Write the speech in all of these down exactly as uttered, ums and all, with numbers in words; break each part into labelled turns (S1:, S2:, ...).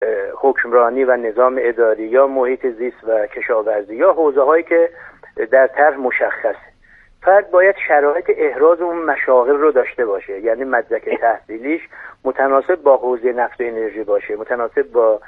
S1: حکمرانی و نظام اداری یا محیط زیست و کشاورزی یا حوزه هایی که در طرح مشخصه. فرد باید شرایط احراز اون مشاغل رو داشته باشه، یعنی مدرک تحصیلیش متناسب با حوزه نفت و انرژی باشه، متناسب با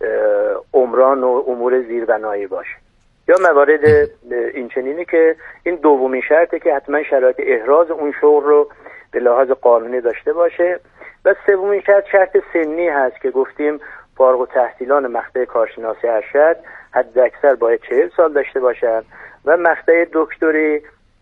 S1: عمران و امور زیربنایی باشه. یا موارد این چنینی که این دومین شرطه که حتما شرایط احراز اون شغل رو به لحاظ قانونی داشته باشه. و سومین شرط شرط سنی هست که گفتیم فارغ التحصیلان مقطع کارشناسی ارشد حد اکثر باید چهل سال داشته باشن و مقطع دکتری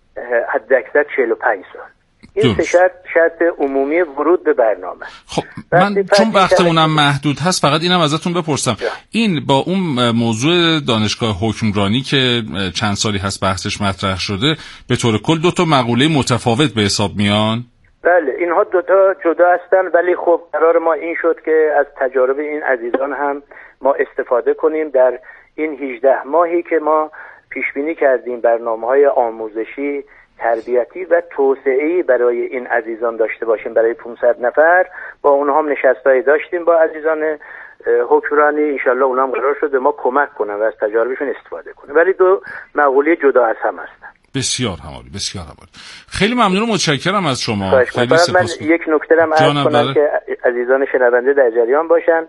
S1: حد اکثر چهل و پنج سال. این سه شرط شرط عمومی ورود به برنامه.
S2: خب من چون وقتمونم محدود هست فقط اینم ازتون بپرسم، این با اون موضوع دانشگاه حکمرانی که چند سالی هست بحثش مطرح شده به طور کل دو تا مقوله متفاوت به حساب میان؟
S1: بله، اینها دو تا جدا هستن، ولی خب قرار ما این شد که از تجارب این عزیزان هم ما استفاده کنیم. در این هجده ماهی که ما پیش بینی کردیم برنامه‌های آموزشی، تربیتی و توسعه‌ای برای این عزیزان داشته باشیم، برای پانصد نفر با اونها هم نشستایی داشتیم با عزیزان حکمرانی. انشالله اونها هم قرار شده ما کمک کنن و از تجاربشون استفاده کنن، ولی دو مقوله جدا از هم هستن.
S2: بسیار همالی، بسیار همالی. خیلی ممنون و متشکرم از شما.
S1: خیلی سپاس. من یک نکته هم عرض کنم که عزیزان شنونده در جریان باشن.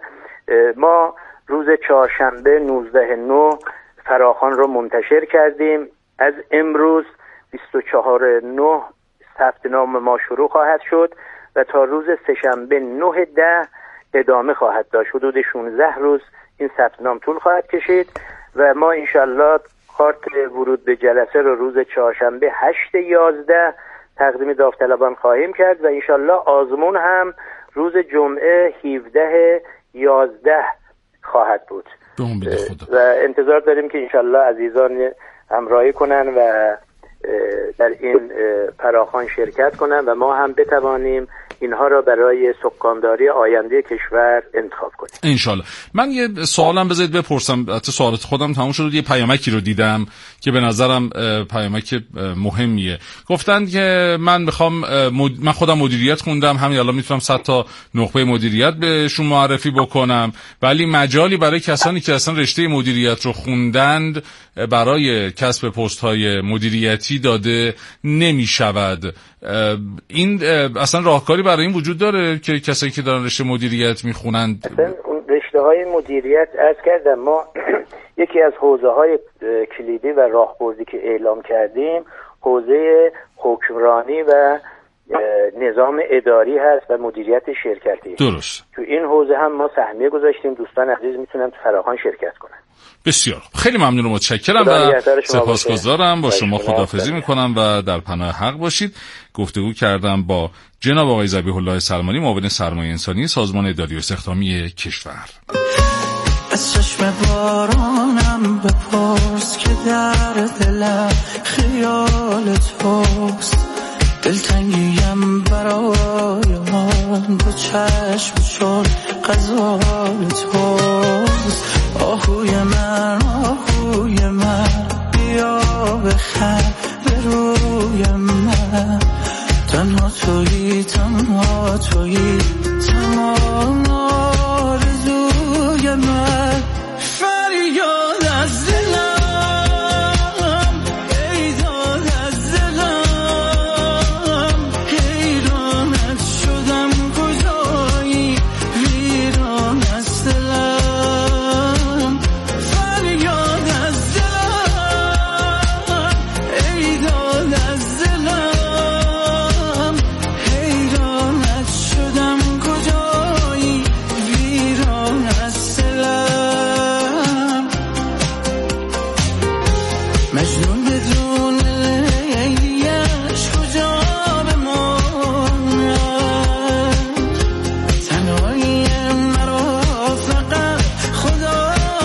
S1: ما روز چهارشنبه نوزده نه فراخوان رو منتشر کردیم. از امروز بیست و چهار نه ثبت نام ما شروع خواهد شد و تا روز سه‌شنبه نه ده ادامه خواهد داشت. حدود شانزده روز این ثبت نام طول خواهد کشید و ما انشالله کارت ورود به جلسه رو روز چهارشنبه هشت یازده تقدیم داوطلبان خواهیم کرد و انشالله آزمون هم روز جمعه هفده یازده خواهد بود و انتظار داریم که انشالله عزیزان همراهی کنن و در این فراخوان شرکت کنن و ما هم بتوانیم اینها را برای سکانداری آینده کشور انتخاب کنیم
S2: انشالله. من یه سوالم بذارید بپرسم، حتی سوالات خودم تموم شد. یه پیامکی رو دیدم که به نظرم پیامک مهمیه. گفتن که من میخوام مد... من خودم مدیریت خوندم، همین الان میتونم صد تا نخبه مدیریت بهشون معرفی بکنم، ولی مجالی برای کسانی که اصلا رشته مدیریت رو خوندند برای کسب پست های مدیریتی داده نمیشود. این اصلا راهکاری برای این وجود داره که کسایی که دارن رشته مدیریت میخونند؟
S1: اصلا اون رشته های مدیریت عرض کردم ما یکی از حوزه های کلیدی و راهبردی که اعلام کردیم حوزه حکمرانی و نظام اداری هست و مدیریت شرکتی.
S2: درست.
S1: تو این حوزه هم ما سهمیه گذاشتیم، دوستان عزیز میتونن تو فراخوان شرکت کنن.
S2: بسیار خیلی ممنون و متشکرم و سپاسگزارم. با شما خداحافظی میکنم و در پناه حق باشید. گفتگو کردم با جناب آقای ذبیح الله سلمانی، معاون سرمایه انسانی سازمان اداری و استخدامی کشور.
S3: از چشم بارانم بپرس که در دلم خیال توست، دلتنگیم برای من دو چشم چون غزال توست. آهوی من آهوی من بیا بخند به روی من، تنها تویی تنها تویی تمام آرزوی من. فریاد از دلم ای داد از دلم، حیرانت شدم کجایی ویران از دلم. فریاد از دلم ای داد از دلم، حیرانت شدم کجایی ویران از دلم. مجنون بدون لیلیش کجا بماند، تنهایی مرا فقط خدا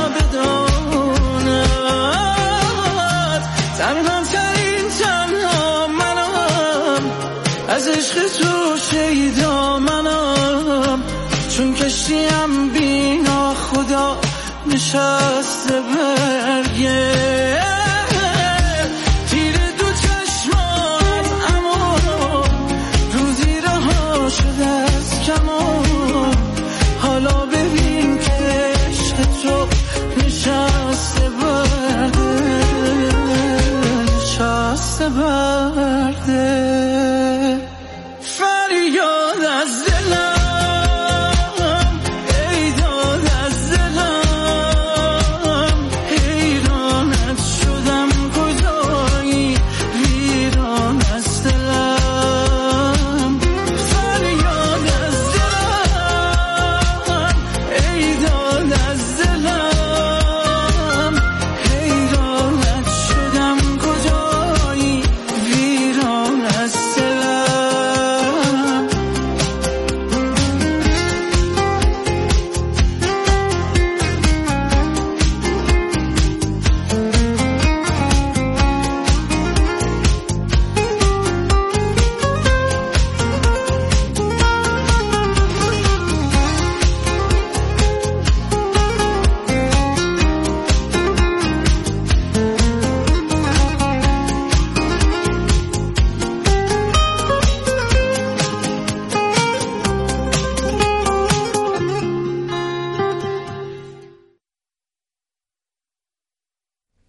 S3: بداند. تنها ترین تنها منم، از عشق تو شیدا منم، چون کشتیم بینا خدا نشسته برگه. تیر دو چشمام اما روزی رها شده از کمان، حالا ببین که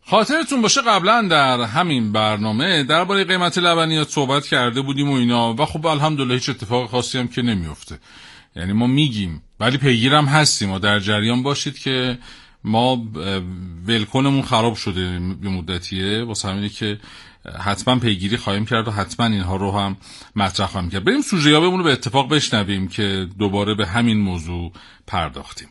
S2: خاطرتون باشه قبلا در همین برنامه درباره قیمت لبنیات صحبت کرده بودیم و اینا و خب الحمدلله هیچ اتفاق خاصی هم که نمیفته. یعنی ما میگیم ولی پیگیرم هستیم و در جریان باشید که ما ولکنمون خراب شده یه مدتیه، واسه همینه که حتما پیگیری خواهیم کرد و حتما اینها رو هم مطرح خواهیم کرد. بریم سوژه یابمون رو به اتفاق بشنویم که دوباره به همین موضوع پرداختیم.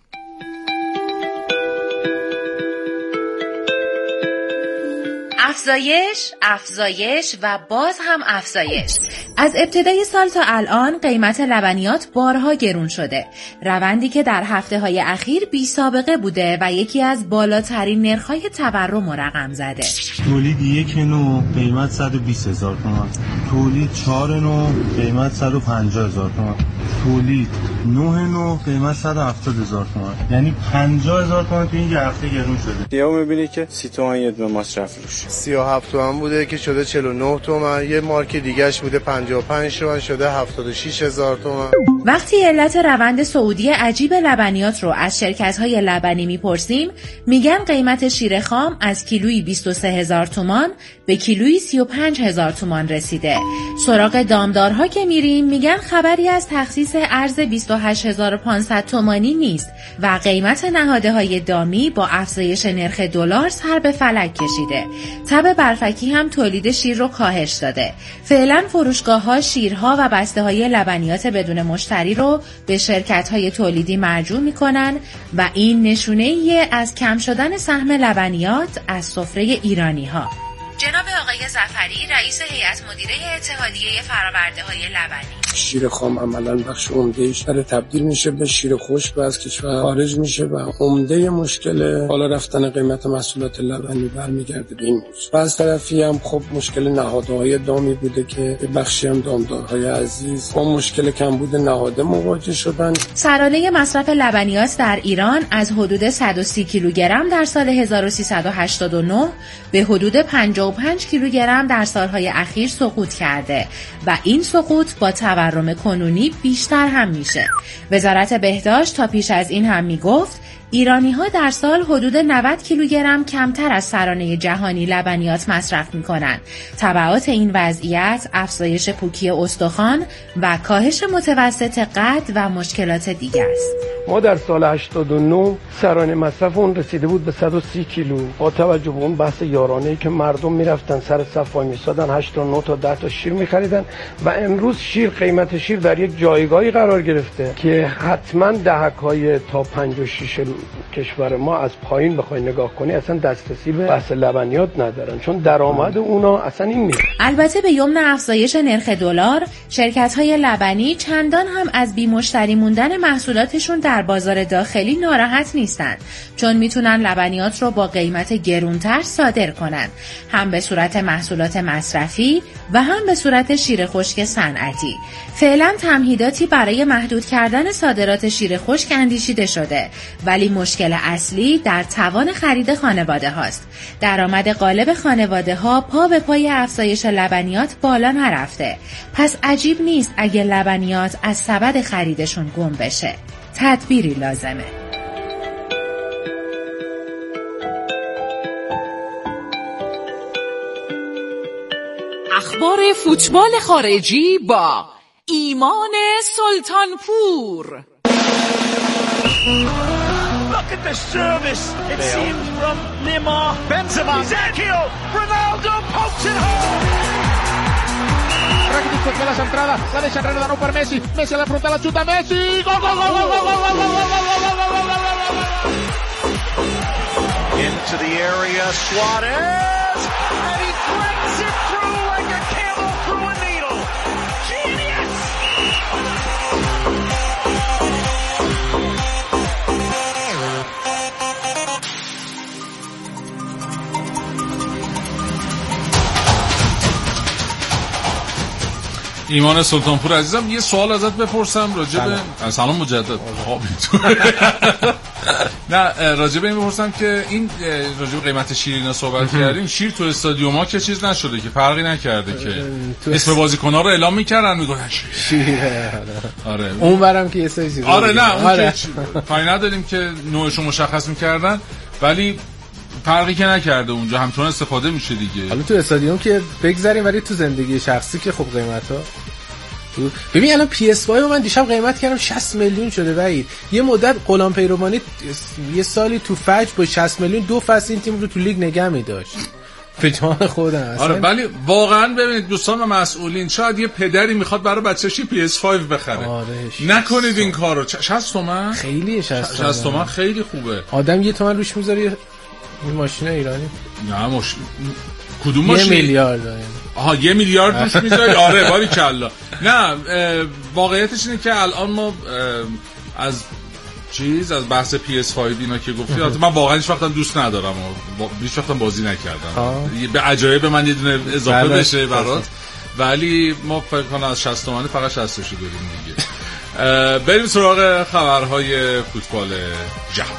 S4: افزایش، افزایش و باز هم افزایش. از ابتدای سال تا الان قیمت لبنیات بارها گرون شده. روندی که در هفته‌های اخیر بی سابقه بوده و یکی از بالاترین نرخ‌های تورم رقم زده.
S5: تولید یک نوع قیمت صد و بیست هزار تومان، تولید چهار نوع قیمت صد و پنجاه هزار تومان، تولید نه نوع قیمت صد و هفتاد هزار تومان. یعنی پنجاه هزار تومان تو این یه هفته گرون شده.
S6: دیگه می‌بینی که سی تومان یه دونه مصرف روش.
S7: سی و هفت تومان بوده که شده چهل و نه تومان. یه مارک دیگه‌اش بوده پنجاه و پنج تومان شده هفتاد و شش هزار تومان.
S4: وقتی علت روند صعودی عجیب لبنیات رو از شرکت‌های لبنی میپرسیم، میگن قیمت شیر خام از کیلویی بیست و سه هزار تومان به کیلویی سی و پنج هزار تومان رسیده. سراغ دامدارها که میریم میگن خبری از تخصیص ارز بیست و هشت هزار و پانصد تومانی نیست و قیمت نهادهای دامی با افزایش نرخ دلار سر به فلک کشیده. تب برفکی هم تولید شیر رو کاهش داده. فعلا فروشگاه‌ها شیرها و بسته‌های لبنیات بدون مشتری رو به شرکت‌های تولیدی مرجوع می‌کنن و این نشونه‌ای از کم شدن سهم لبنیات از سفره ایرانی‌ها. جناب آقای ظفری رئیس هیئت مدیره اتحادیه فرآورده‌های لبنی:
S8: شیر خام عملاً بخش عمده‌ایش داره تبدیل میشه به شیر خشک و از کشور خارج میشه و عمده مشکل بالا رفتن قیمت محصولات لبنی برمیگرده به این موضوع. و از طرفی هم خب مشکل نهادهای دامی بوده که بخشی هم دامدارهای عزیز با مشکل کمبود نهاده مواجه شدن.
S4: سرانه مصرف لبنیات در ایران از حدود صد و سی کیلوگرم در سال هزار و سیصد و هشتاد و نه به حدود پنجاه و پنج کیلوگرم در سالهای اخیر سقوط کرده و این سقوط با تورم کنونی بیشتر هم میشه. وزارت بهداشت تا پیش از این هم میگفت ایرانی‌ها در سال حدود نود کیلوگرم کمتر از سرانه جهانی لبنیات مصرف می‌کنند. تبعات این وضعیت افزایش پوکی استخوان و کاهش متوسط قد و مشکلات دیگر است.
S9: ما در سال هشتاد و نه سرانه مصرف اون رسیده بود به صد و سی کیلو. با توجه به اون بحث یارانه‌ای که مردم میرفتن سر صف وای میسادن هشت تا نه تا ده تا شیر می‌خریدن و امروز شیر قیمت شیر در یک جایگاهی قرار گرفته که حتما دهک‌های تا پنجاه و شش کشور ما از پایین بخوای نگاه کنی اصلا دسترسی به بحث لبنیات ندارن، چون درآمد اونا اصلا این نیست.
S4: البته به یمن افزایش نرخ دلار، شرکت‌های لبنی چندان هم از بی مشتری موندن محصولاتشون در بازار داخلی ناراحت نیستن، چون میتونن لبنیات رو با قیمت گرونتر صادر کنن، هم به صورت محصولات مصرفی و هم به صورت شیر خشک صنعتی. فعلا تمهیداتی برای محدود کردن صادرات شیر خشک اندیشیده شده، ولی مشکل اصلی در توان خرید خانواده هاست. درآمد غالب خانواده ها پا به پای افزایش لبنیات بالا نرفته. پس عجیب نیست اگه لبنیات از سبد خریدشون گم بشه. تدبیری لازمه.
S10: اخبار فوتبال خارجی با ایمان سلطانپور.
S3: Look at the service. It Leo. seems from Neymar. Benzema. Ezekiel. Ronaldo pokes it home.
S11: Rakitic con la centrata. La deixa entrare da no per Messi. Messi alla fronte la chuta Messi. Gol gol gol gol gol gol gol gol gol.
S3: Into the area Suarez. And he breaks it through like a camel through a needle. Genius.
S2: ایمان سلطانپور عزیزم، یه سوال ازت بپرسم راجع به سلام مجدد. نه راجع به این بپرسم که این راجع به قیمت شیر اینا صحبت کردیم. شیر تو استادیوم‌ها که چیز نشده که فرقی نکرده که اسم بازیکن‌ها رو اعلام می‌کردن میگفتن شیر. آره
S12: اونورم که یه سری
S2: آره نه اون که کاری نداریم که نوعشو مشخص می‌کردن، ولی فرقی که نکرده اونجا همچنان استفاده میشه دیگه.
S12: حالا تو استادیوم که بگذاریم ولی تو زندگی شخصی که خب قیمتا ببین الان پی اس پنج من دیشب قیمت کردم شصت میلیون شده وحید. یه مدت غلام پیروانی یه سالی تو فجر با شصت میلیون دو فصل این تیم رو تو لیگ نگه می‌داشت. به جان خودم اصلا.
S2: آره ولی واقعا ببینید دوستان و مسئولین، شاید یه پدری میخواد برای بچه‌ش پی اس پنج بخره.
S12: آره
S2: نکنید این کارو. شصت تومن
S12: خیلی شصت
S2: شصت تومن خیلی خوبه.
S12: آدم یه تومن روش میذاره این ماشین ایرانی.
S2: نه ماشین کدوم ماشین؟
S12: یه میلیارد داره.
S2: آها یه میلیارد روش میذاری. آره باری کلا. نه واقعیتش اینه که الان ما از چیز از بحث پی اس پنج اینا که گفتی من واقعا هیچ وقتا دوست ندارم و هیچ وقتا بازی نکردم. به عجایب من یه دونه اضافه بشه برات، ولی ما فکر کنم از شصت تومانی فقط شصت شو داریم دیگه. بریم سراغ خبرهای فوتبال جهان.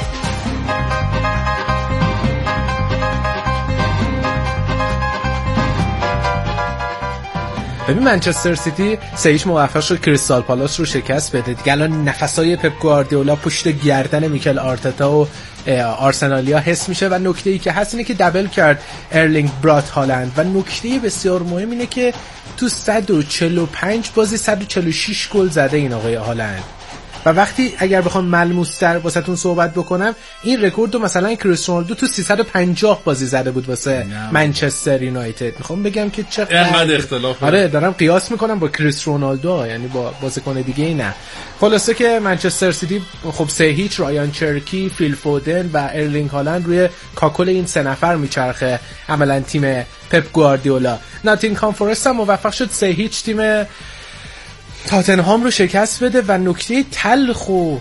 S12: ببین منچستر سیتی سه هیچ موفق شد کریستال پالاس رو شکست بده. دیگه الان نفسای پپ گواردیولا پشت گردن میکل آرتتا و آرسنالیا حس میشه و نکته ای که هست اینه که دبل کرد ارلینگ برات هالند و نکته بسیار مهم اینه که تو صد و چهل و پنج بازی صد و چهل و شش گل زده این آقای هالند. و وقتی اگر بخوام ملموس‌تر واسهتون صحبت بکنم این رکورد رو مثلا کریستیانو رونالدو تو سیصد و پنجاه بازی زده بود واسه منچستر یونایتد. میخوام بگم که چقدر
S2: اینقدر اختلاف.
S12: آره دارم قیاس میکنم با کریستیانو رونالدو، یعنی با بازیکن دیگه ای نه. خلاصه که منچستر سیتی خب سه هیچ رایان چرکی، فیل فودن و ارلینگ هالند روی کاکل این سه نفر میچرخه عملاً تیم پپ گواردیولا. ناتینگهام فورست هم موفق شد سه هیچ تیم تاتنهام رو شکست بده و نکته تلخ و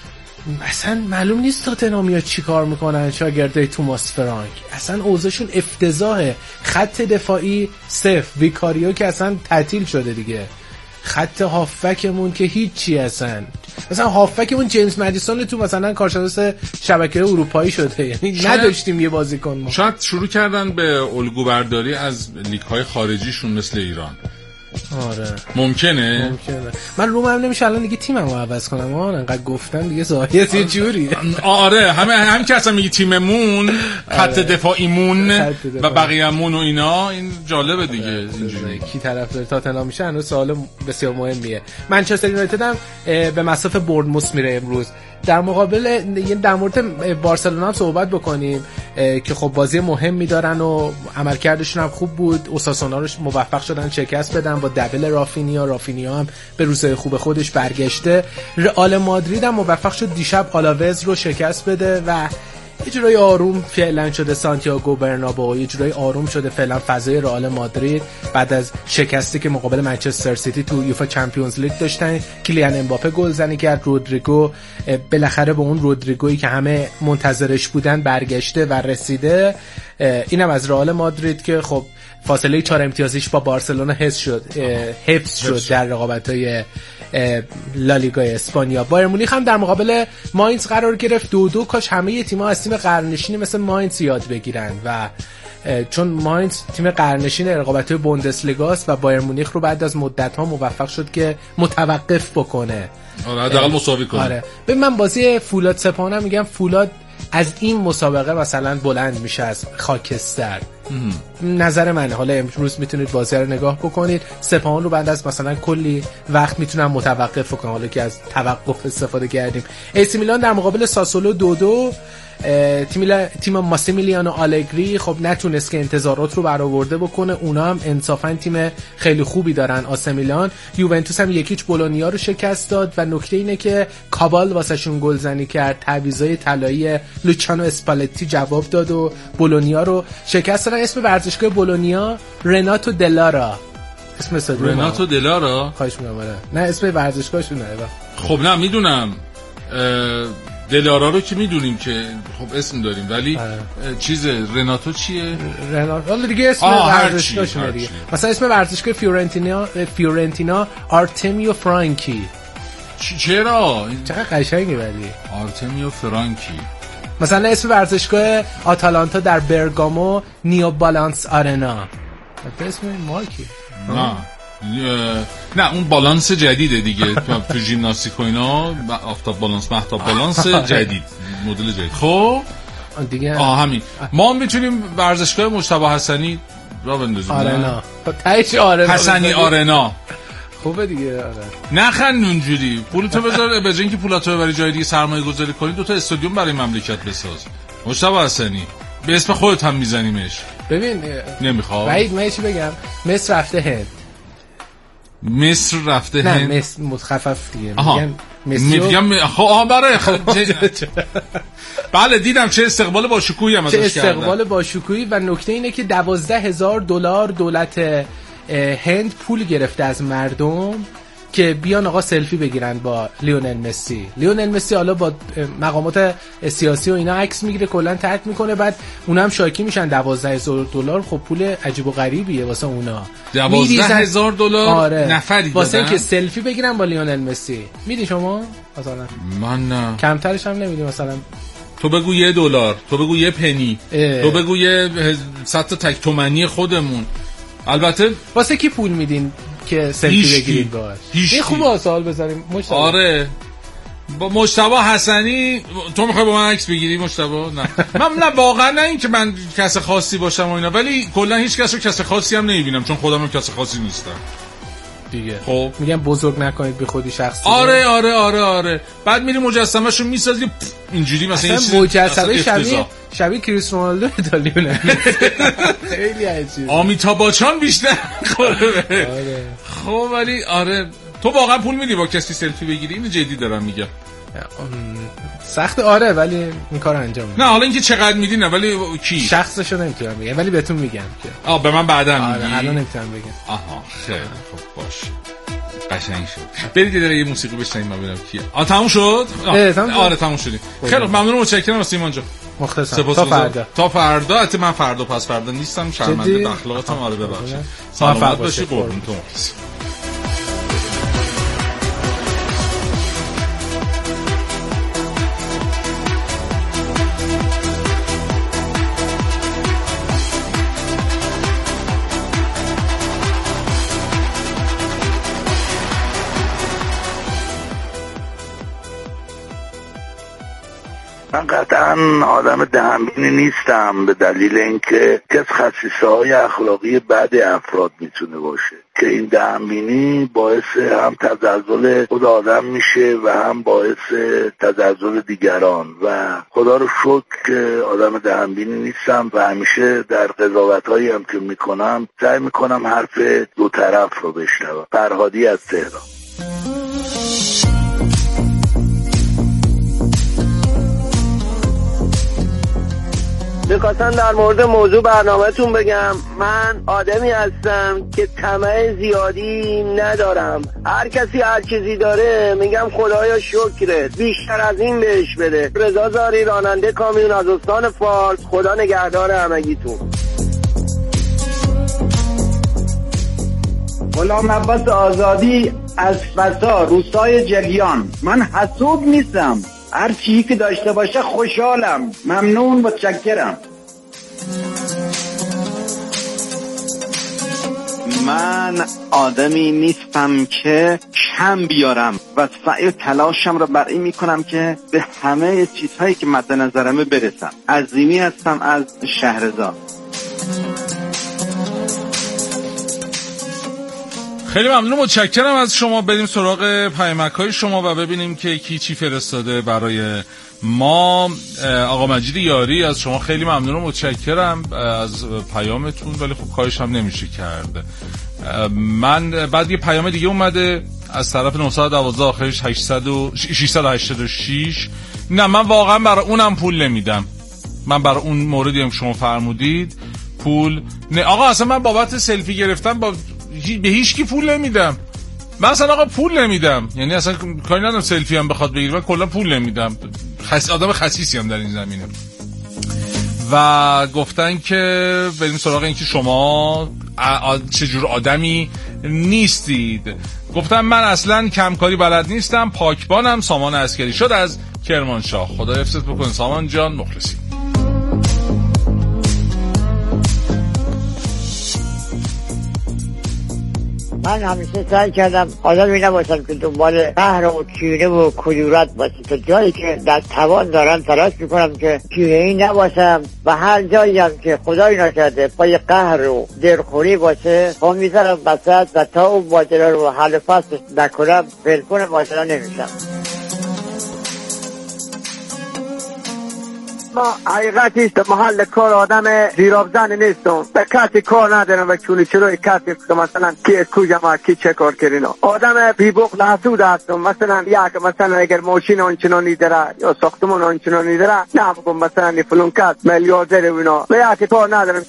S12: اصلا معلوم نیست تاتنهامیا چی کار میکنن شاگردای توماس فرانک. اصلا اوضاعشون افتضاحه. خط دفاعی صفر، ویکاریو که اصلا تعطیل شده دیگه، خط هافبکمون که هیچی، اصلا مثلا هافبکمون جیمز مدیسون تو مثلا کارشناس شبکه اروپایی شده، یعنی نداشتیم یه بازیکن ما.
S2: شاید شروع کردن به الگو برداری از لیگ‌های خارجیشون مثل ایران.
S12: آره
S2: ممکنه
S12: ممکنه. من روم هم نمیشه الان دیگه تیممو عوض کنم. آره انقدر گفتن دیگه ظاهریت یه جوری.
S2: آره همه هم که اصلا میگی تیممون خط دفاعیمون و بقیه‌مون و اینا، این جالبه دیگه. اینجوری
S12: کی طرفدار تاتنهام میشه هنوز سوال بسیار مهمیه. منچستر یونایتد هم به مسافت بورنموث میره امروز. در مقابل یعنی در مورد بارسلونا هم صحبت بکنیم که خب بازی مهمی دارن و عملکردشون هم خوب بود. اوساسونا رو موفق شدن شکست بدن با دبل رافینیا. رافینیا هم به روزهای خوب خودش برگشته. رئال مادرید هم موفق شد دیشب آلاوز رو شکست بده و یه جورای آروم فعلا شده سانتیاگو برنابئو، یه جورای آروم شده فعلا فضای رئال مادرید بعد از شکستی که مقابل منچستر سیتی تو یوفا چمپیونز لیگ داشتن. کیلیان امباپه گلزنی کرد، رودریگو بالاخره به اون رودریگویی که همه منتظرش بودن برگشته و رسیده. اینم از رئال مادرید که خب فاصله چهار امتیازیش با بارسلونا حفظ شد حفظ شد در رقابت‌های لالیگا اسپانیا. بایر مونیخ هم در مقابل ماینز قرار گرفت دو دو. کاش همه تیم‌ها از تیم قرنشینی مثل ماینز یاد بگیرن و چون ماینز تیم قرنشین رقابت‌های بوندسلیگاست و بایر مونیخ رو بعد از مدت‌ها موفق شد که متوقف بکنه.
S2: آره حداقل مساوی کنه.
S12: آره ببین من بازی فولاد سپاهانم میگم فولاد از این مسابقه مثلا بلند میشه از خاکستر. نظر منه. حالا امروز میتونید بازی رو نگاه بکنید. سپاهان رو بعد از مثلا کلی وقت میتونن متوقف کنن، حالا که از توقف استفاده کردیم. ایسی میلان در مقابل ساسولو دو دو. تیم تیم ماسیمیلیانو آلگری خب نتونست که انتظارات رو برآورده بکنه. اونا هم انصافا تیم خیلی خوبی دارن. آسه میلان. یوونتوس هم یکیچ بولونیا رو شکست داد و نکته اینه که کابال واسهشون گلزنی کرد. تعویضای طلایی لوچانو اسپالتی جواب داد و بولونیا رو شکست دادن. اسم ورزشگاه بولونیا رناتو دلارا. اسم استادیوم
S2: رناتو دلارا.
S12: خواهش می‌کنم. نه اسم ورزشگاهشونه.
S2: خب نه میدونم دلارا رو که میدونیم که خب اسم داریم، ولی چیز رناتو چیه؟
S12: رناتو حالا دیگه اسم ورزشگاهشونه دیگه. مثلا اسم ورزشگاه فیورنتینا فیورنتینا آرتمیو فرانکی.
S2: چرا؟
S12: چقدر قشنگه ولی
S2: آرتمیو فرانکی.
S12: مثلا اسم ورزشگاه آتالانتا در برگامو نیو بالانس آرنا. اسم مارکی.
S2: نه نه اون بالانس جدیده دیگه. تو ژیمناستیک و اینا آفتاب بالانس، مهتاب بالانس جدید، مدل جدید. خب
S12: دیگه
S2: آه همین ما میتونیم ورزشگاه مجتبی حسنی را بندازیم.
S12: آرنا تایش آرنا
S2: حسنی آرنا
S12: خوبه دیگه. آره
S2: نخند اونجوری پولتو بذار به جای اینکه پولاتو ببری جای دیگه سرمایه گذاری کنی دو تا استادیوم برای مملکت بساز. مجتبی حسنی به اسم خودت هم میزنیمش.
S12: ببین
S2: نمیخوام
S12: بعید من چی بگم مصر رفته هند.
S2: مصر رفته هند
S12: نه مصر متخفف دیگه
S2: میگم میگم خب آها برای بله دیدم چه استقبال با شکوهی هم ازش کردن.
S12: چه استقبال با شکوهی و نکته اینه که دوازده هزار دلار دولت هند پول گرفته از مردم که بیان آقا سلفی بگیرن با لیونل مسی. لیونل مسی حالا با مقامات سیاسی و اینا عکس میگیره کلا ترک میکنه بعد اونا هم شاکی میشن. دوازده هزار دلار خب پول عجیب و غریبیه واسه اونا.
S2: دوازده هزار دلار
S12: آره.
S2: نفری
S12: واسه اینکه سلفی بگیرن با لیونل مسی. میدی شما مثلا؟
S2: من نه.
S12: کمترش هم نمیدی مثلا؟
S2: تو بگو یه دلار، تو بگو یه پنی، اه. تو بگو یه صد تا تک تومانی خودمون. البته
S12: واسه کی پول میدین که سلفی بگیرید باش؟ این خوبه سوال بذاریم مجتبی.
S2: آره با مجتبی حسنی تو میخوای با من عکس بگیری مجتبی؟ نه من نه واقعا نه این که من کس خاصی باشم و اینا ولی کلا هیچ کس رو کس خاصی هم نمیبینم چون خودم هم کس خاصی نیستم
S12: دیگه.
S2: خب
S12: میگم بزرگ نکنید به خودی شخصی.
S2: آره آره آره آره بعد میری مجسمه‌شو میسازی اینجوری مثلا این
S12: چیز مجسمه شبیه شبیه کریس رونالدو ایتالیونه. خیلی عجیبه.
S2: آمیتا باچان بیشتر. آره خب ولی آره تو واقعا پول میدی با کسی سلفی بگیری؟ اینو جدی دارم میگم.
S12: سخت آره ولی این کارو انجام میدم.
S2: نه حالا اینکه چقدر میدی نه ولی کی
S12: شخصشو نمیتونم بگم ولی بهتون میگم که
S2: آ به من بعدا
S12: آره
S2: میگی.
S12: الان نمیتونم بگم.
S2: آها خیلی خب باشه قشنگ شد. برید یه یه موسیقی بشنویم ببینم کیه. آ تموم شد؟ آره تموم شدیم. خیلی ممنون متشکرم از ایمان جان.
S12: مختصرا تا فردا.
S2: تا فردا حتی من فردا پس فردا نیستم شرمنده به اخلاقتم. آره ببخشید. سلامت باشی قربونتون.
S13: من قطعا آدم دهنبینی نیستم به دلیل اینکه از خصیصه‌های اخلاقی بد افراد میتونه باشه که این دهنبینی باعث هم تزلزل خود آدم میشه و هم باعث تزلزل دیگران و خدا رو شکر که آدم دهنبینی نیستم و همیشه در قضاوت‌هایی هم که میکنم سعی میکنم حرف دو طرف رو بشنوم. فرهادی از تهران.
S14: میخواستم در مورد موضوع برنامه‌تون بگم. من آدمی هستم که طمع زیادی ندارم. هر کسی هر چیزی داره میگم خدایا شکرت، بیشتر از این بهش بده. رضا زاری، راننده کامیون از استان فارس. خدا نگهدار همگیتون.
S15: غلام عباس آزادی از فسا، روستای جلیان. من حسود نیستم، هر چیزی که داشته باشه خوشحالم. ممنون، متشکرم.
S16: من آدمی نیستم که کم بیارم و سعی و تلاشم رو بر این میکنم که به همه چیزهایی که مد نظرمه برسم. عظیمی هستم از شهرزاد.
S2: خیلی ممنون، متشکرم از شما. بریم سراغ پیامک‌های شما و ببینیم که کی چی فرستاده برای ما. آقا مجید یاری از شما خیلی ممنون و متشکرم از پیامتون، ولی خب کارش هم نمیشه کرد. من بعد یه پیام دیگه اومده از طرف نه یک دو آخرش ششصد و هشتاد و شش. نه من واقعا برای اونم پول نمیدم. من برای اون موردی هم شما فرمودید پول نه آقا. اصلا من بابت سلفی گرفتن با به هیچ کی پول نمیدم. من اصلا آقا پول نمیدم، یعنی اصلا کاری ندارم سلفی هم بخواد بگیره، من کلا پول نمیدم. خس... آدم خسیسی هم در این زمینه. و گفتن که بریم سراغ این که شما آ... چجور آدمی نیستید. گفتم من اصلا کمکاری بلد نیستم، پاکبانم. سامان عسکری شد از کرمانشاه. خدا حفظت بکنه سامان جان، مخلصی.
S17: من همیشه سعی کردم آدمی نباشم که دنبال قهر و کینه و کدورت باشه، تا جایی که در توان دارم تلاش میکنم که کینه‌ای نباشم و هر جایی هم که خدای نکرده پای قهر و دلخوری باشه با میذارم وسط و تا اون ماجرا رو حل فصل نکنم ولکن ماجرا نمیشم.
S14: ما حقیقتیش در محل کار آدم زیرابزن نیستم، به کسی کار ندارم و چونی چروی کسی که مثلا کی از کجا ما کی چه کار کردینا. آدم بی بخل حسود هستم. مثلا یک مثلا اگر ماشین آنچنانی داره یا ساختمان آنچنانی داره نه بگم مثلا فلان کس میلیاردر و اینا، به یک کار ندارم.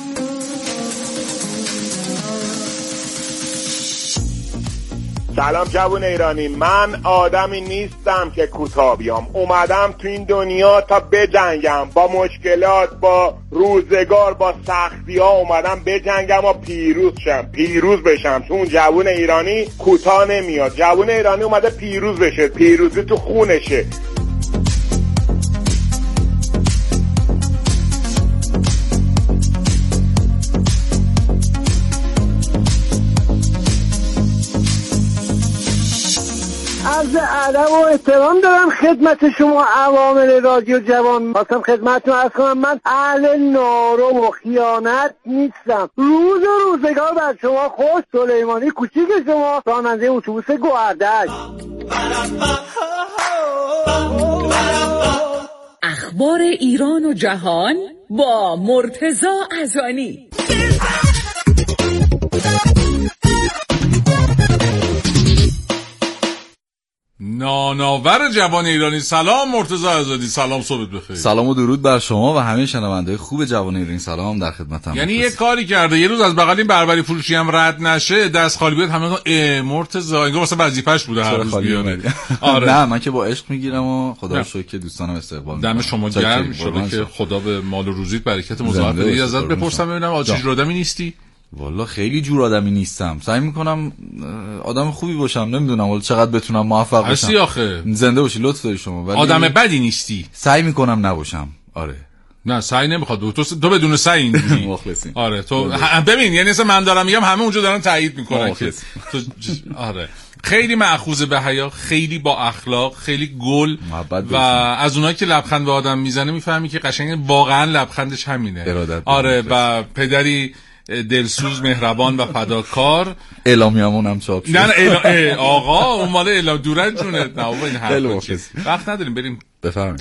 S18: سلام جوان ایرانی، من آدمی نیستم که کوتاه بیام. اومدم تو این دنیا تا بجنگم با مشکلات، با روزگار، با سختی ها اومدم بجنگم و پیروز شم، پیروز بشم. تو اون جوان ایرانی کوتاه نمیاد. جوان ایرانی اومده پیروز بشه، پیروزی تو خونشه.
S14: عرض ادب و احترام دارم خدمت شما عوامل رادیو جوان. خواستم خدمتتون عرض کنم من اهل نارو و خیانت نیستم. روز و روزگار بر شما خوش. سلیمانی کوچیک شما، راننده اتوبوس گوهردش.
S10: اخبار ایران و جهان با مرتضی ازانی.
S2: ناناور جوان ایرانی. سلام مرتضی عزادی، سلام، صبحت بخیر.
S19: سلام و درود بر شما و همه شنونده‌های خوب جوان ایرانی. سلام، در خدمتم.
S2: یعنی یه کاری کرده یه روز از بغل این بربری فروشی هم رد نشه، دست خالی بیاد، همه میگن مرتضی انگار واسه وظیفه‌اش بوده هر روز بیاد.
S19: آره نه، من که با عشق میگیرم و خدا رو شکر که دوستانم استقبال می‌کنن.
S2: دم شما گرم، ان شاءالله که خدا به مال و روزیت برکت مضاعف بده. ازت بپرسم ببینم آ چه جور آدمی نیستی؟
S19: والا خیلی جور آدمی نیستم. سعی میکنم آدم خوبی باشم، نمیدونم والا چقدر بتونم موفق باشم.
S2: هستی آخه.
S19: زنده باشی، لطف داری شما.
S2: ولی آدم بدی نیستی.
S19: سعی میکنم نباشم. آره.
S2: نه سعی نمیخواد. تو تو بدون سعی اینجوری.
S19: مخلصیم.
S2: آره تو ببین، یعنی مثلا من دارم میگم همه اونجا دارن تایید میکنن که تو آره. خیلی مأخوذ به حیا، خیلی با اخلاق، خیلی گل و از اونایی که لبخند به آدم میزنه میفهمی که قشنگ واقعا لبخندش همینه. آره و پدری دلسوز، مهربان و فداکار.
S19: اعلامیه‌مون هم چاپ شد.
S2: نه نه آقا اون مال اعلام دورن جونه. نه بابا این حرفا چیه؟ وقت نداریم بریم.
S19: بفرمایید.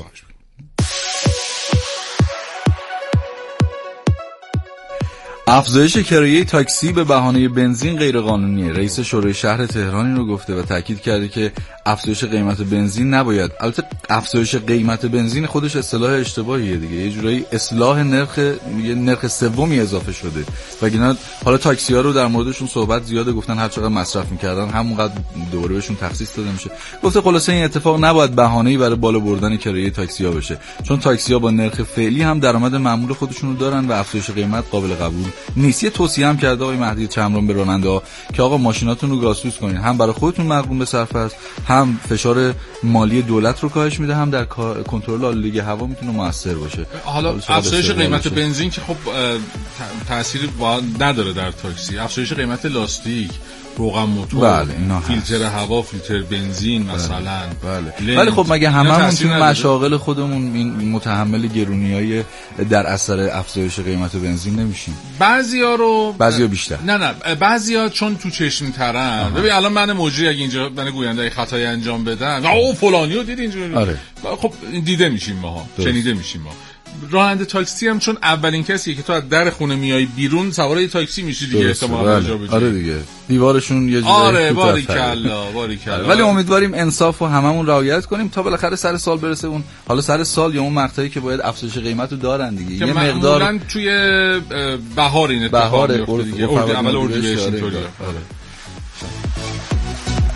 S19: افزایش کرایه تاکسی به بهانه بنزین غیرقانونیه. رئیس شورای شهر تهران این رو گفته و تاکید کرده که افزایش قیمت بنزین نباید. البته افزایش قیمت بنزین خودش اصطلاح اشتباهیه دیگه، یه جورایی اصلاح نرخ، یه نرخ سومی اضافه شده. وگرنه حالا تاکسی‌ها رو در موردشون صحبت زیاده، گفتن هر چقدر مصرف می‌کردن همونقدر دوباره بهشون تخصیص داده میشه. گفته خلاصه این اتفاق نباید بهانه‌ای برای بالا بردن کرایه تاکسی‌ها بشه، چون تاکسی‌ها با نرخ فعلی هم درآمد معمول خودشونو دارن و افزایش قیمت قابل قبول نیست. یه توصیه هم کرده آقای مهدی چمران به راننده‌ها که آقا ماشیناتون رو گازسوز کنین، هم برای خودتون مقرون به صرفه است، هم فشار مالی دولت رو کاهش میده، هم در کنترل آلودگی هوا میتونه موثر باشه.
S2: حالا افزایش قیمت بنزین که خب تأثیری نداره در تاکسی. افزایش قیمت لاستیک، روغن موتور،
S19: بله اینا
S2: فیلتر هوا، فیلتر بنزین مثلا.
S19: بله. ولی خب مگه هممون تو مشاغل خودمون این متحمل گرونیای در اثر افزایش قیمت بنزین نمیشیم؟
S2: بعضیا رو
S19: بعضیا بیشتر.
S2: نه نه بعضیا چون تو چشم ترن. ببین الان من مجری اگه اینجا من گوینده خطایی انجام بدم، او فلانیو دید اینجوری.
S19: آره.
S2: خب دیده میشیم ماها، شنیده میشیم ما. راننده تاکسی هم چون اولین کسیه که تو از در خونه میای بیرون سوار یه تاکسی میشی دیگه، احتمالاً جا بجا.
S19: آره دیگه دیوارشون یه جوری.
S2: آره باریکلا باریکلا.
S19: ولی امیدواریم انصاف و هممون رعایت کنیم تا بالاخره سر سال برسه اون، حالا سر سال یا اون مقطعی که باید افزایش قیمت رو دارن دیگه.
S2: یه مقدار توی بهار این اتفاق میفته دیگه. اول اردیبهشت اینطوریه. آره.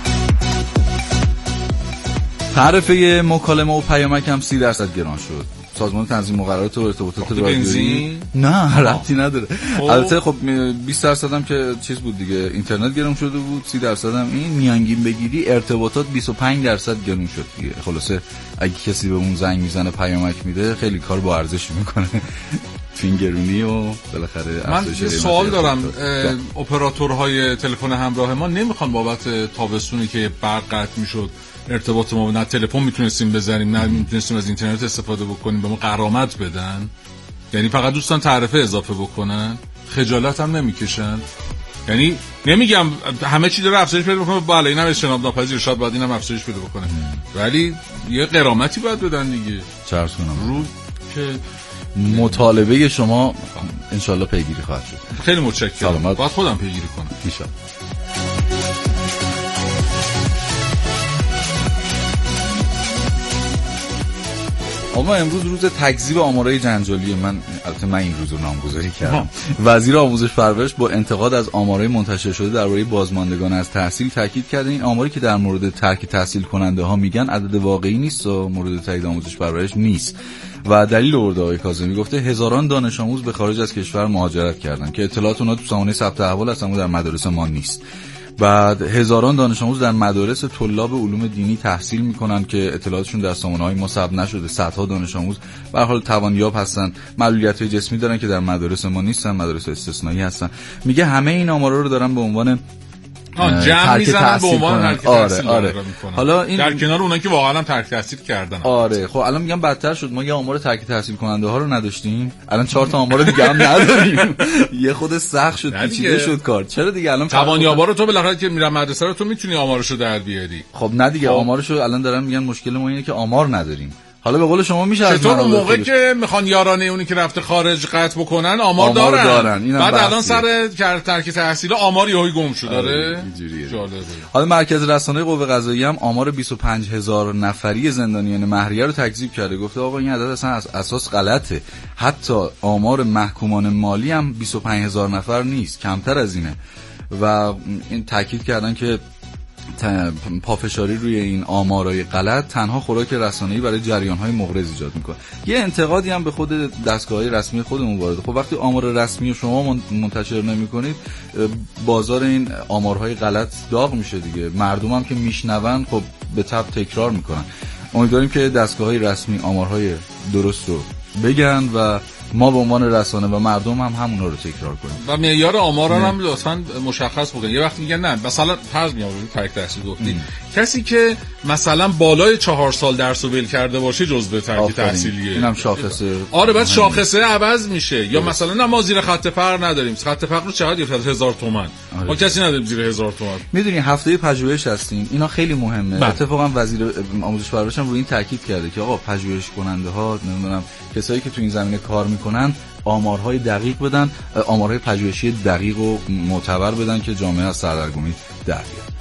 S19: تعرفه مکالمه و پیامک هم سی درصد گران شد. سازمان تنظیم مقررات و ارتباطات رادیویی نه ربطی نداره. البته خب بیست درصد هم که چیز بود دیگه، اینترنت گرون شده بود، سی درصد هم این میانگین بگیری ارتباطات بیست و پنج درصد گرون شد دیگه. خلاصه اگه کسی به اون زنگ میزنه پیامک میده خیلی کار با ارزش میکنه فینگرونی و بالاخره.
S2: من یه سوال دارم، اپراتورهای تلفن همراه ما نمیخوان بابت تابستونی که برق قطع میشد ارتباط ما نه تلفن میتونستیم بزنیم نه میتونستیم از اینترنت استفاده بکنیم به ما غرامت بدن؟ یعنی فقط دوستان تعرفه اضافه بکنن، خجالت هم نمیکشن؟ یعنی نمیگم همه چی داره افزایش پیدا بکنه، بله اینم اجتناب ناپذیر، شاید باید اینم افزایش پیدا بکنه، ولی یه غرامتی باید بدن دیگه.
S19: چرتونم
S2: رو که
S19: مطالبه شما انشالله پیگیری خواهد شد.
S2: خیلی متشکرم. باید خودم پیگیری کنم
S19: انشالله. آقا امروز روز تکذیب آمارهای جنجالی. من البته من این روز رو نامگذاری کردم. وزیر آموزش پرورش با انتقاد از آمارهای منتشر شده درباره بازماندگان از تحصیل تاکید کرده این آماری که در مورد ترک تحصیل کننده ها میگن عدد واقعی نیست و مورد تایید آموزش پرورش نیست. و دلیل آورده آقای کاظمی، گفته هزاران دانش آموز به خارج از کشور مهاجرت کردن که اطلاعات اونها تو سامانه ثبت احوال اصلا در مدارس ما نیست. بعد هزاران دانش آموز در مدارس طلاب علوم دینی تحصیل میکنن که اطلاعاتشون در سامانه‌های ما ثبت نشده. صدها دانش آموز به هر حال توانیاب هستن، معلولیت‌های جسمی دارن که در مدارس ما نیستن، مدارس استثنایی هستن. میگه همه این آمارا رو دارن به عنوان
S2: جمع میزنن به عنوان ترک تحصیل.
S19: آره آره.
S2: حالا این در کنار اونایی که واقعا ترک تحصیل کردن.
S19: آره خب الان میگم بدتر شد، ما یه آمار ترک تحصیل کننده ها رو نداشتیم، الان چهار تا آمار دیگه هم نداریم. یه خود سخت شد، پیچیده شد کار. چرا دیگه الان
S2: توانیابا رو تو بالاخره که میرم مدرسه رو تو میتونی آمارشو در بیاری.
S19: خب نه دیگه آمارشو الان دارن میگن مشکل ما اینه که آمار نداریم. حالا به قول شما میشه
S2: چطور اون موقع که میخوان یارانه اونی که رفته خارج قطع بکنن آمار, آمار دارن, دارن. بعد الان سر ترک تحصیل آماری هایی گم شده داره.
S19: حالا مرکز رسانه قوه قضاییه هم آمار بیست و پنج هزار نفری زندانیان مهریه رو تکذیب کرده. گفته آقا این عدد اصلا از اساس غلطه، حتی آمار محکومان مالی هم بیست و پنج هزار نفر نیست، کمتر از اینه. و این تاکید کردن که پافشاری روی این آمارای غلط تنها خوراک رسانه‌ای برای جریان‌های مغرض ایجاد میکنه. یه انتقادی هم به خود دستگاه‌های رسمی خودمون وارده. خب وقتی آمار رسمی شما منتشر نمی‌کنید، بازار این آمارهای غلط داغ میشه دیگه. مردم هم که میشنون خب به تبع تکرار میکنن. امیدواریم که دستگاه‌های رسمی آمارهای درست رو بگن و ما به عنوان رسانه و مردم هم همونا رو تکرار کنیم
S2: و معیار آمارا هم لطفاً مشخص بکنید. یه وقتی میگن نه مثلا فرض میام ترک تحصیل گفتی کسی که مثلا بالای چهار سال درس رو ول کرده باشه جزء ترک تحصیلیه،
S19: اینم شاخصه.
S2: آره بعد شاخصه عوض میشه. یا مثلا نه ما زیر خط فقر نداریم، خط فقر رو چقدر گرفت؟ هزار تومان. آره. ما کسی نداریم زیر هزار تومان.
S19: میدونی هفته پژوهش هستیم، اینا خیلی مهمه. بله. اتفاقا وزیر آموزش پرورش هم روی این تاکید کرده که آقا پژوهش کننده ها نمیدونم کسایی که تو این زمینه کار میکنن آمارهای دقیق بدن، آمارهای پژوهشی دقیق و معتبر بدن که جامعه از سردرگمی در بیاد.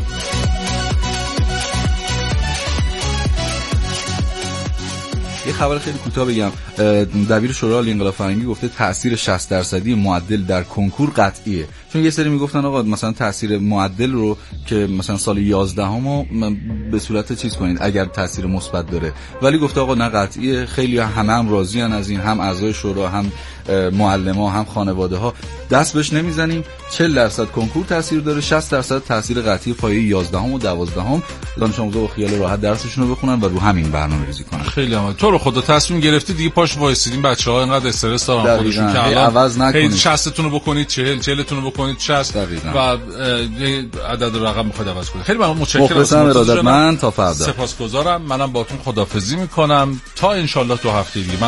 S19: یه خبر خیلی کوتاه بگم. دبیر شورای عالی انقلاب فرهنگی گفته تأثیر شصت درصدی معدل در کنکور قطعیه. چون یه سری میگفتن آقا مثلا تأثیر معدل رو که مثلا سال یازدهم به صورت چیز کنید اگر تأثیر مثبت داره، ولی گفته آقا نه قطعیه. خیلی همه هم راضی ان از این، هم اعضای شورا، هم معلم‌ها، هم خانواده‌ها. دست بهش نمیزنیم. چهل درصد کنکور تاثیر داره، شصت درصد تاثیر قطعی پایه یازدهم و دوازدهم. دانش آموزا با خیال راحت درسشون رو بخونن و رو همین برنامه‌ریزی کنن.
S2: خیلی عالی. تو رو خدا تصمیم گرفتی دیگه پاش وایسیدین بچه‌ها اینقدر استرس دارن خودشون که الان
S19: عوض نکنید.
S2: شصتتون رو بکنید چهل، چهلتون رو بکنید شصت و عدد رقم میخواد عوض کنید. خیلی ممنون، متشکرم.
S19: مخلصم، ارادتمند. تا فردا.
S2: سپاسگزارم. منم باهاتون خداحافظی میکنم تا ان شاء الله دو هفته دیگه.